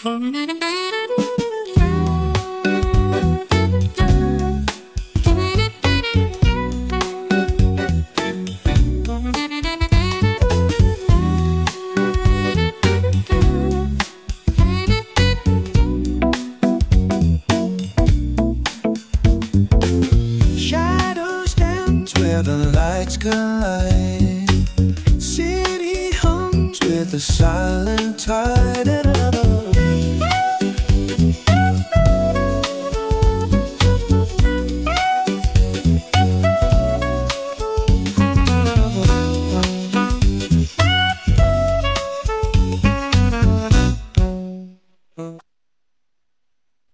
Where the lights collide, city hums with the silent tide.